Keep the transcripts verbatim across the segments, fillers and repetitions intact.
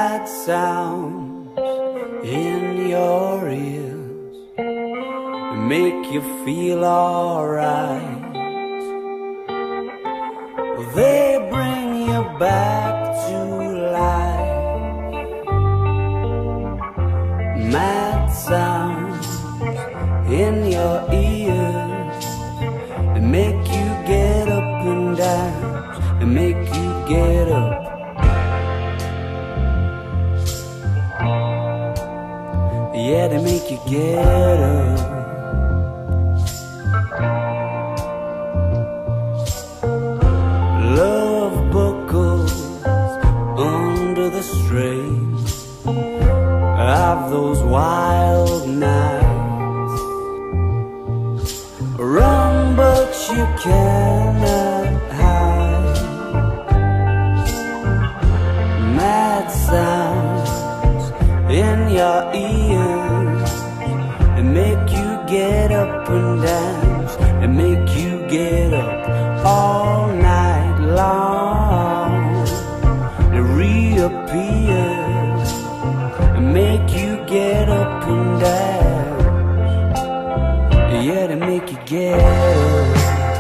mad sounds in your ears make you feel alright. They bring you back to life. Mad sounds in your ears, they make you get up and dance, they make you get up. Yeah, they make you get up. Love buckles under the strain of those wild nights. Run, but you cannot hide. Mad sounds in your ears, they make you get up and dance, they make you get up all night long. They reappear and make you get up and dance. Yeah, they make you get up.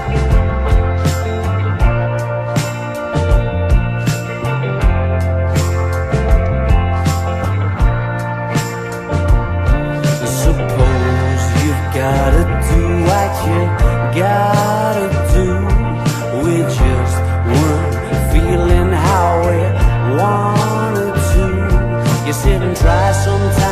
Gotta do what you gotta do. We just weren't feeling how we wanted to. You sit and try sometimes.